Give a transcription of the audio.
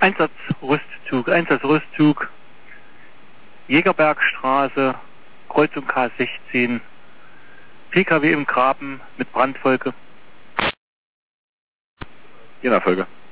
Einsatzrüstzug, Jägerbergstraße, Kreuzung K16, PKW im Graben mit Brandfolge. Je nach Folge.